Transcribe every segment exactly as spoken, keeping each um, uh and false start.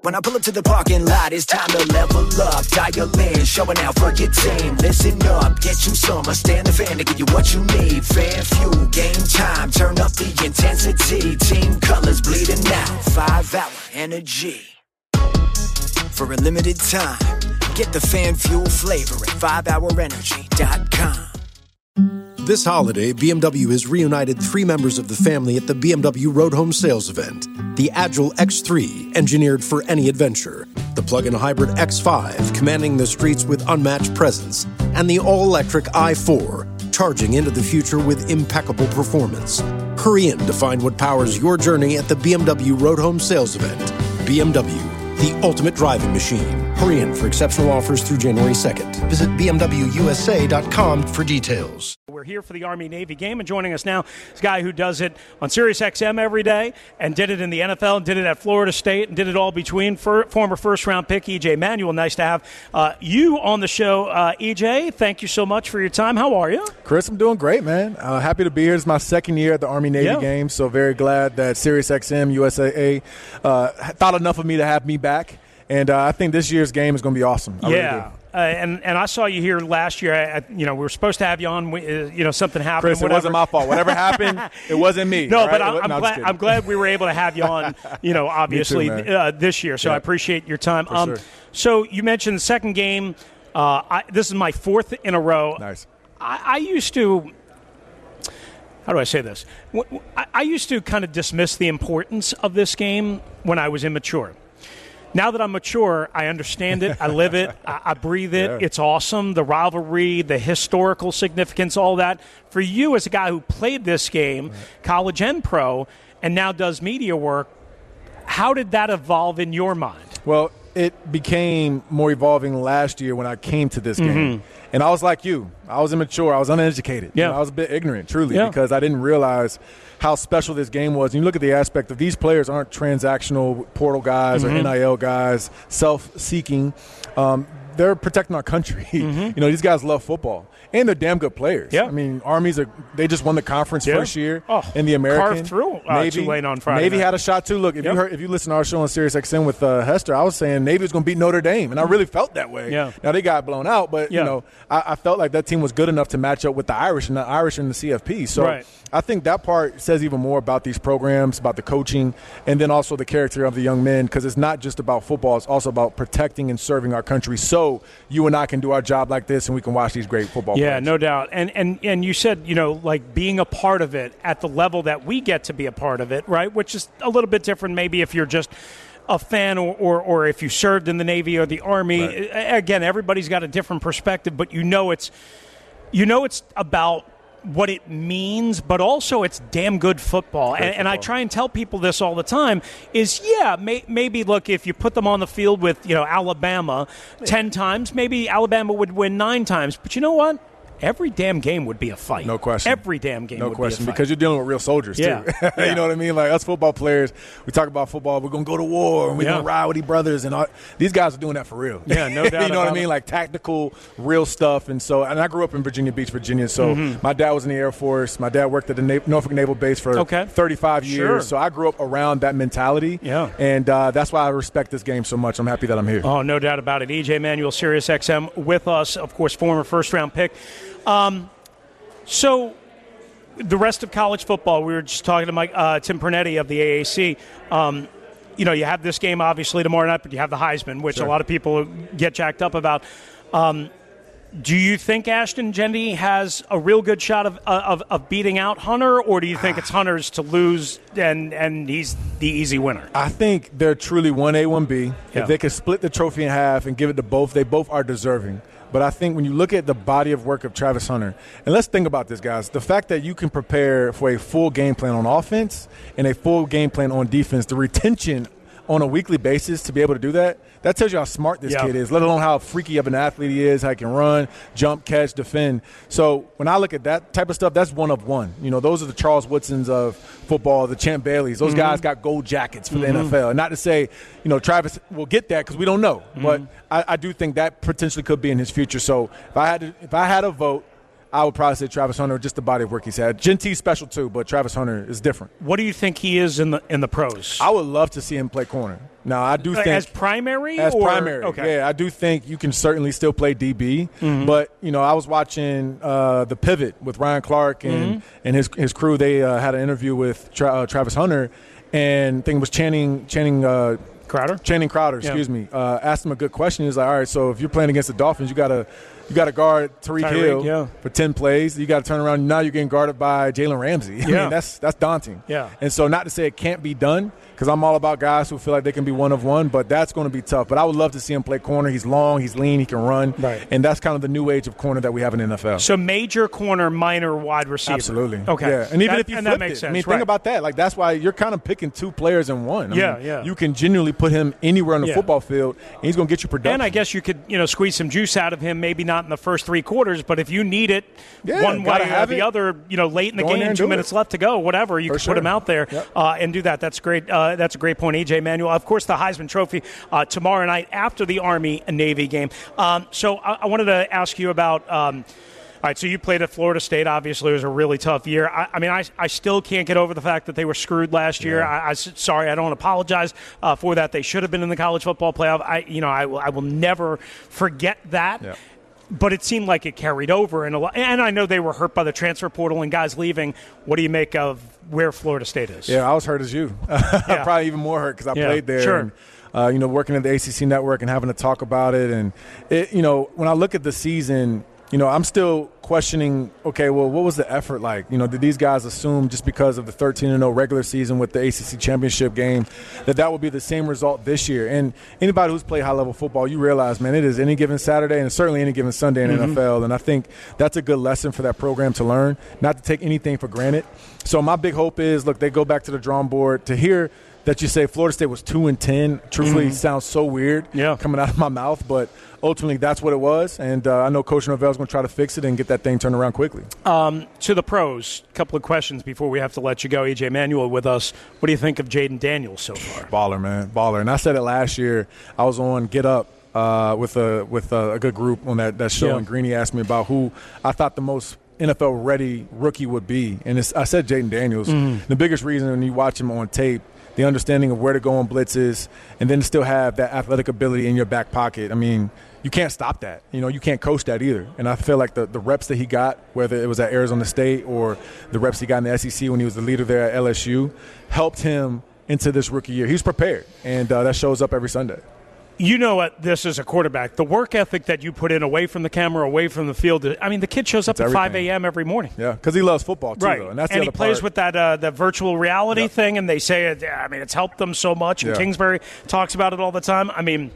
When I pull up to the parking lot, it's time to level up. Dial in, showing out for your team. Listen up, get you some. I stand the fan to give you what you need. Fan fuel, game time, turn up the intensity. Team colors bleeding out, five hour energy. For a limited time, get the fan fuel flavor at five hour energy dot com. This holiday, B M W has reunited three members of the family at the B M W Road Home Sales Event. The Agile X three, engineered for any adventure. The plug-in hybrid X five, commanding the streets with unmatched presence. And the all-electric i four, charging into the future with impeccable performance. Hurry in to find what powers your journey at the B M W Road Home Sales Event. B M W, the ultimate driving machine. Hurry in for exceptional offers through January second. Visit B M W U S A dot com for details. We're here for the Army-Navy game, and joining us now is a guy who does it on Sirius X M every day and did it in the N F L and did it at Florida State and did it all between. For, former first-round pick E J Manuel. Nice to have uh, you on the show, uh, E J. Thank you so much for your time. How are you? Chris, I'm doing great, man. Uh, happy to be here. It's my second year at the Army-Navy yeah. game, so very glad that Sirius X M, U S A, uh, thought enough of me to have me back. And uh, I think this year's game is going to be awesome. I yeah. Really do. Uh, and and I saw you here last year. I, you know, we were supposed to have you on. Uh, you know, something happened. Chris, it wasn't my fault. Whatever happened, it wasn't me. No, right? but I'm, was, I'm no, glad. I'm glad we were able to have you on. You know, obviously too, uh, this year. So yeah. I appreciate your time. For Um, sure. So you mentioned the second game. Uh, I, this is my fourth in a row. Nice. I, I used to. How do I say this? I, I used to kind of dismiss the importance of this game when I was immature. Now that I'm mature, I understand it. I live it. I, I breathe it. Yeah. It's awesome. The rivalry, the historical significance, all that. For you as a guy who played this game, right. college and pro, and now does media work, how did that evolve in your mind? Well, it became more evolving last year when I came to this mm-hmm. game. And I was like you. I was immature. I was uneducated. Yeah. You know, I was a bit ignorant, truly, yeah. because I didn't realize how special this game was. And you look at the aspect of these players aren't transactional portal guys mm-hmm. or N I L guys, self-seeking. Um, they're protecting our country. Mm-hmm. You know, these guys love football. And they're damn good players. Yeah. I mean, Army's are they just won the conference yeah. first year oh, in the American. Carved through uh, Navy, Tulane on Friday Navy night. had a shot too. Look, if yep. you heard, if you listen to our show on Sirius X M with uh, Hester, I was saying Navy was going to beat Notre Dame, and I really felt that way. Yeah. Now they got blown out, but yeah. you know, I, I felt like that team was good enough to match up with the Irish and the Irish and the C F P. So right. I think that part says even more about these programs, about the coaching, and then also the character of the young men, because it's not just about football; it's also about protecting and serving our country. So you and I can do our job like this, and we can watch these great football. Yeah, players. no doubt. And and and you said, you know, like being a part of it at the level that we get to be a part of it, right? Which is a little bit different maybe if you're just a fan or, or, or if you served in the Navy or the Army. Right. Again, everybody's got a different perspective, but you know it's you know it's about what it means, but also it's damn good football. And, football. and I try and tell people this all the time is, yeah, may, maybe, look, if you put them on the field with, you know, Alabama ten times, maybe Alabama would win nine times. But you know what? Every damn game would be a fight. No question. Every damn game no would question, be a fight. because you're dealing with real soldiers, yeah. too. yeah. You know what I mean? Like, us football players, we talk about football, we're going to go to war, and we're yeah. going to ride with these brothers. And all, these guys are doing that for real. Yeah, no doubt You know what I about mean? it. Like, tactical, real stuff. And so, and I grew up in Virginia Beach, Virginia. So mm-hmm. my dad was in the Air Force. My dad worked at the Na- Norfolk Naval Base for okay. thirty-five years. Sure. So I grew up around that mentality. Yeah. And uh, that's why I respect this game so much. I'm happy that I'm here. Oh, no doubt about it. E J Manuel, Sirius X M, with us, of course, former first-round pick. Um, So, the rest of college football, we were just talking to Mike, uh, Tim Pernetti of the A A C. Um, you know, you have this game obviously tomorrow night, but you have the Heisman, which sure. a lot of people get jacked up about. Um, do you think Ashton Jeanty has a real good shot of, of of beating out Hunter, or do you think it's Hunter's to lose and, and he's the easy winner? I think they're truly one A, one B. Yeah. If they could split the trophy in half and give it to both, they both are deserving. But I think when you look at the body of work of Travis Hunter, and let's think about this, guys, the fact that you can prepare for a full game plan on offense and a full game plan on defense, the retention on a weekly basis to be able to do that, that tells you how smart this yeah. kid is, let alone how freaky of an athlete he is, how he can run, jump, catch, defend. So when I look at that type of stuff, that's one of one. You know, those are the Charles Woodsons of football, the Champ Baileys. Those mm-hmm. guys got gold jackets for mm-hmm. the N F L. And not to say, you know, Travis will get that because we don't know. Mm-hmm. But I, I do think that potentially could be in his future. So if I had to, if I had a vote, I would probably say Travis Hunter, just the body of work he's had. Jeanty's special too, but Travis Hunter is different. What do you think he is in the in the pros? I would love to see him play corner. Now, I do think as primary as or? primary. Okay. Yeah, I do think you can certainly still play D B. Mm-hmm. But you know, I was watching uh, the Pivot with Ryan Clark and mm-hmm. and his his crew. They uh, had an interview with Tra- uh, Travis Hunter, and I think it was Channing Channing. Uh, Crowder? Channing Crowder, excuse yeah. me. Uh, asked him a good question. He was like, all right, so if you're playing against the Dolphins, you got to you got to guard Tyreek Hill yeah. for ten plays. You got to turn around. Now you're getting guarded by Jalen Ramsey. Yeah. I mean, that's that's daunting. Yeah. And so not to say it can't be done, because I'm all about guys who feel like they can be one of one, but that's going to be tough. But I would love to see him play corner. He's long, he's lean, he can run. Right. And that's kind of the new age of corner that we have in the N F L. So major corner, minor wide receiver. Absolutely. Okay. Yeah. And even that, if you and flipped that makes it, sense. I mean, right. think about that. Like, that's why you're kind of picking two players in one. I yeah, mean, yeah. You can genuinely put him anywhere on the yeah. football field, and he's going to get you production. And I guess you could, you know, squeeze some juice out of him, maybe not in the first three quarters, but if you need it yeah, one way or the it. other, you know, late in the Go in game, two minutes it. left to go, whatever, you For can sure. put him out there yep. uh, and do that. That's great. Uh, that's a great point, A J Manuel. Of course, the Heisman Trophy uh, tomorrow night after the Army-Navy game. Um, so I, I wanted to ask you about um, – all right, so you played at Florida State. Obviously, it was a really tough year. I, I mean, I, I still can't get over the fact that they were screwed last year. Yeah. I, I sorry, I don't apologize uh, for that. They should have been in the college football playoff. I, you know, I will, I will never forget that. Yeah. But it seemed like it carried over, and a lot, and I know they were hurt by the transfer portal and guys leaving. What do you make of where Florida State is? Yeah, I was hurt as you. Yeah. Probably even more hurt because I yeah, played there. Sure. And, uh, you know, working at the A C C Network and having to talk about it, and it, you know, when I look at the season, you know, I'm still questioning, okay, well, what was the effort like? You know, did these guys assume just because of the thirteen and oh regular season with the A C C championship game that that would be the same result this year? And anybody who's played high-level football, you realize, man, it is any given Saturday and certainly any given Sunday in the mm-hmm. N F L. And I think that's a good lesson for that program to learn, not to take anything for granted. So my big hope is, look, they go back to the drawing board. To hear that you say Florida State was two and ten, truthfully mm-hmm. sounds so weird yeah. coming out of my mouth, but ultimately that's what it was, and uh, I know Coach Norvell is going to try to fix it and get that thing turned around quickly. Um, to the pros, a couple of questions before we have to let you go. A J Manuel with us. What do you think of Jaden Daniels so far? Baller, man, baller. And I said it last year. I was on Get Up uh, with a with a, a good group on that, that show, yeah. and Greeny asked me about who I thought the most N F L-ready rookie would be, and it's, I said Jaden Daniels. Mm. The biggest reason when you watch him on tape, the understanding of where to go on blitzes, and then still have that athletic ability in your back pocket. I mean, you can't stop that. You know, you can't coach that either. And I feel like the, the reps that he got, whether it was at Arizona State or the reps he got in the S E C when he was the leader there at L S U, helped him into this rookie year. He's prepared, and uh, that shows up every Sunday. You know what this is a quarterback. The work ethic that you put in away from the camera, away from the field. I mean, the kid shows up it's at everything. five a.m. every morning. Yeah, because he loves football, too, right. though. And, that's and the he other plays part. with that uh, that virtual reality yep. thing, and they say, it, I mean, it's helped them so much. And yeah. Kingsbury talks about it all the time. I mean,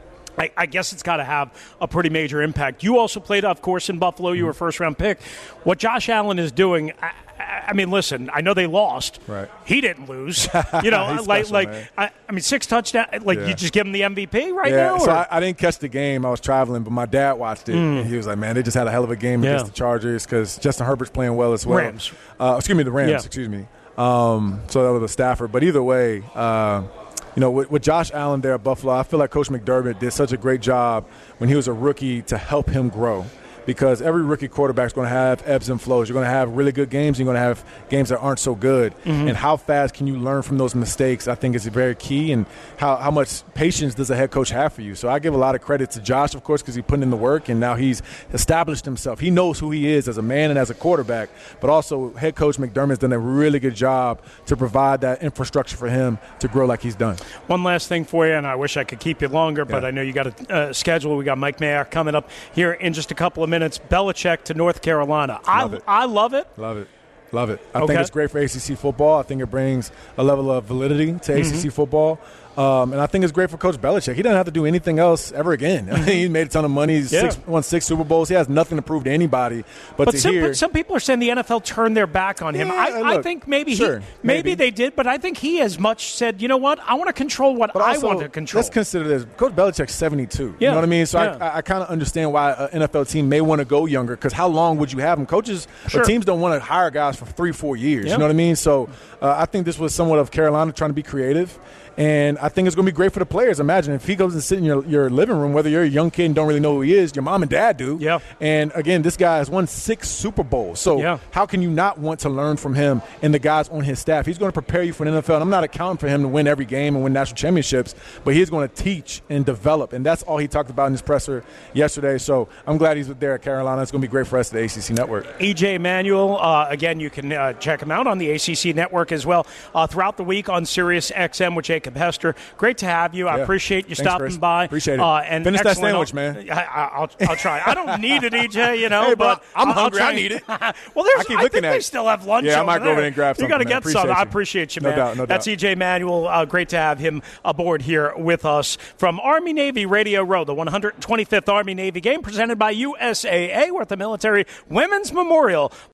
I, I guess it's got to have a pretty major impact. You also played, of course, in Buffalo. You mm-hmm. were a first-round pick. What Josh Allen is doing, I, I mean, listen, I know they lost. Right. He didn't lose. You know, like, special, like I, I mean, six touchdowns. Like, yeah. you just give him the M V P right yeah. now? So or? I, I didn't catch the game. I was traveling, but my dad watched it. Mm. And he was like, man, they just had a hell of a game Yeah. against the Chargers because Justin Herbert's playing well as well. Rams. Uh, excuse me, the Rams, Yeah. excuse me. Um, so that was a Stafford. But either way, uh, you know, with, with Josh Allen there at Buffalo, I feel like Coach McDermott did such a great job when he was a rookie to help him grow. Because every rookie quarterback is going to have ebbs and flows. You're going to have really good games. You're going to have games that aren't so good. Mm-hmm. And how fast can you learn from those mistakes, I think, is very key. And how, how much patience does a head coach have for you? So I give a lot of credit to Josh, of course, because he put in the work, and now he's established himself. He knows who he is as a man and as a quarterback. But also, head coach McDermott has done a really good job to provide that infrastructure for him to grow like he's done. One last thing for you, and I wish I could keep you longer, but yeah. I know you got a uh, schedule. We got Mike Mayock coming up here in just a couple of minutes. Belichick to North Carolina. Love I, it. I love it. Love it. Love it. I Okay. think it's great for A C C football. I think it brings a level of validity to mm-hmm. A C C football. Um, and I think it's great for Coach Belichick. He doesn't have to do anything else ever again. Mm-hmm. He made a ton of money. He's yeah. six, won six Super Bowls. He has nothing to prove to anybody. But, But to some, hear, some people are saying the N F L turned their back on him. Yeah, I, look, I think maybe sure, he, maybe, maybe. they did, but I think he as much said, you know what, I want to control what but I also, want to control. let's consider this. Coach Belichick's seventy-two. Yeah. You know what I mean? So Yeah. I, I kind of understand why an N F L team may want to go younger, because how long would you have him? Coaches Sure. or teams don't want to hire guys for three, four years. Yeah. You know what I mean? So uh, I think this was somewhat of Carolina trying to be creative. And I think it's going to be great for the players. Imagine if he goes and sit in your, your living room, whether you're a young kid and don't really know who he is, your mom and dad do. Yeah. And, again, this guy has won six Super Bowls. So yeah. how can you not want to learn from him and the guys on his staff? He's going to prepare you for the N F L. And I'm not accounting for him to win every game and win national championships, but he's going to teach and develop. And that's all he talked about in his presser yesterday. So I'm glad he's there at Carolina. It's going to be great for us at the A C C Network. E J Manuel, uh, again, you can uh, check him out on the A C C Network as well uh, throughout the week on Sirius X M with Jacob Hester. Great to have you. I yeah. appreciate you Thanks, stopping Chris. by. Appreciate it. Uh, and Finish that excellent. sandwich, man. I, will I'll try. I don't need it, E J, you know, hey, bro, but I'm I'll, hungry. I'll I need it. well, there's, I keep I looking think at they it. still have lunch Yeah, I over might go there. over there and grab you something. got to man. get Appreciate some. you. I appreciate you, no man. Doubt, no That's doubt. E J Manuel. Uh, great to have him aboard here with us from Army Navy Radio Row, the one hundred twenty-fifth Army Navy game presented by U S A A with the Military Women's Memorial